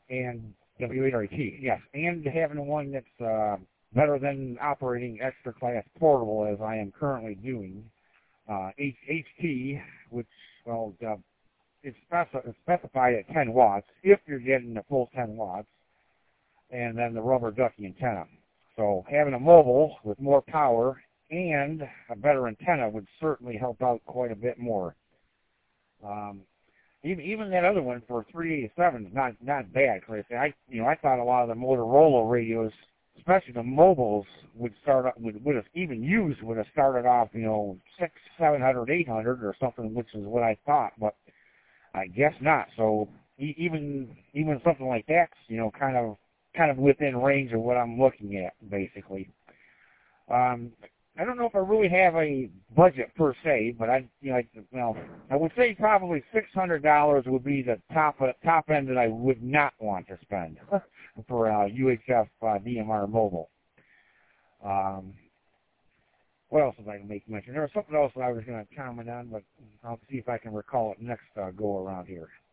and W8RT, yes, and having one that's better than operating extra class portable as I am currently doing. HT, which, well, it's specified at 10 watts if you're getting the full 10 watts, and then the rubber ducky antenna. So having a mobile with more power and a better antenna would certainly help out quite a bit more. Even that other one for 387 is not bad, Chris. I thought a lot of the Motorola radios, especially the mobiles, would have started off 600, 700, 800 or something, which is what I thought, but I guess not. So even something like that's kind of within range of what I'm looking at, basically. I don't know if I really have a budget per se, but I would say probably $600 would be the top end that I would not want to spend for a UHF DMR mobile. What else was I going to make mention? There was something else that I was going to comment on, but I'll see if I can recall it next go around here.